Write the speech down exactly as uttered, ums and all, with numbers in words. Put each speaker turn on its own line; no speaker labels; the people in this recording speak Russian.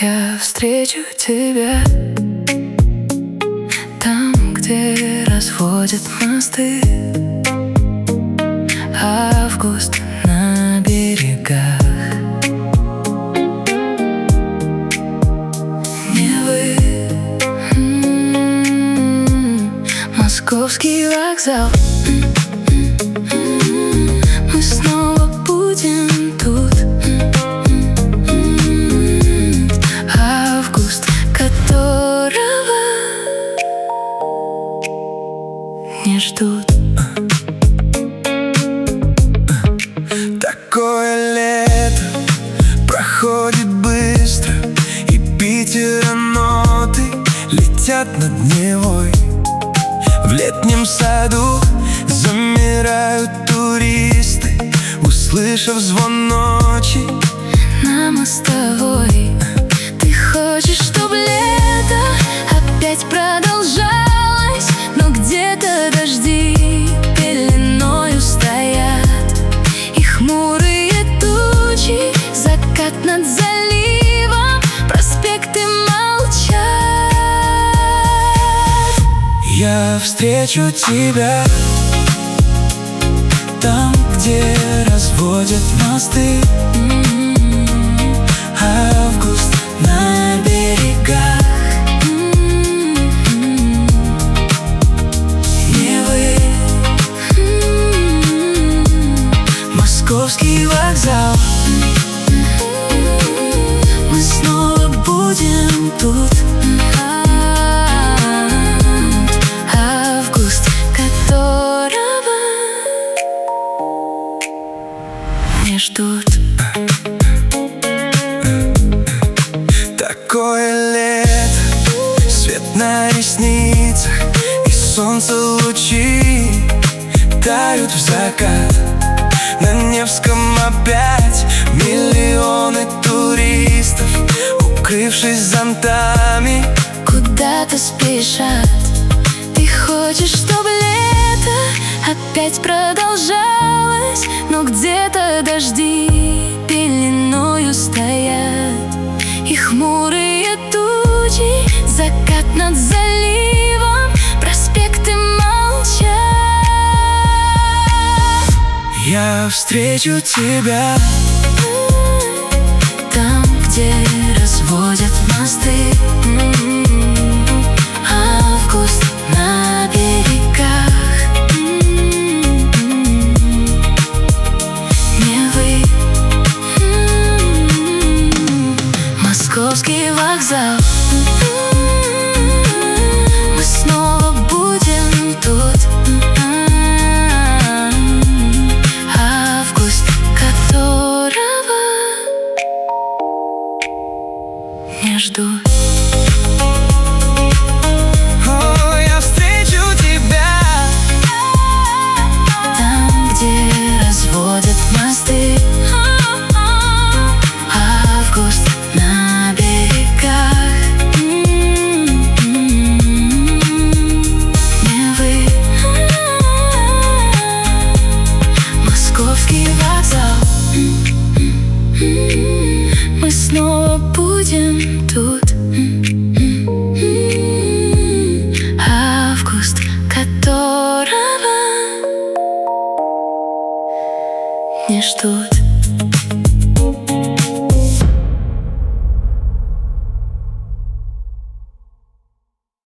Я встречу тебя там, где разводят мосты. Август на берегах Невы. М-м-м, Московский вокзал. Мы снова будем тут. Август, которого не ждут.
Такое лето проходит быстро, и Питера ноты летят над Невой. В летнем саду замирают туристы, услышав звон ночи
На мостовой. Ты хочешь, чтобы лето опять продолжалось, но где-то дожди пеленою стоят, и хмурые тучи, закат над заливом, проспекты молчат.
Я встречу тебя там, где разводят мосты. Август на берегах Невы. Московский вокзал.
Мы снова будем тут. Август, которого не ждут.
Такое лето, свет на ресницах, и солнце лучи тают в закат. На Невском опять миллионы туристов, укрывшись зонтами,
Куда-то спешат. Ты хочешь, чтобы лето опять продолжалось, но где-то дожди пеленою стоят, и хмурые тучи, закат над заливом, проспекты молчат.
я встречу тебя
там, где разводят мосты. Август на берегах Невы. Московский вокзал. Мы снова будем тут. Август, которого не ждут.
О, я встречу тебя
Там, где разводят мосты. Август на берегах Невы. Московский вокзал. Мы снова будем тут. Август, которого не ждут.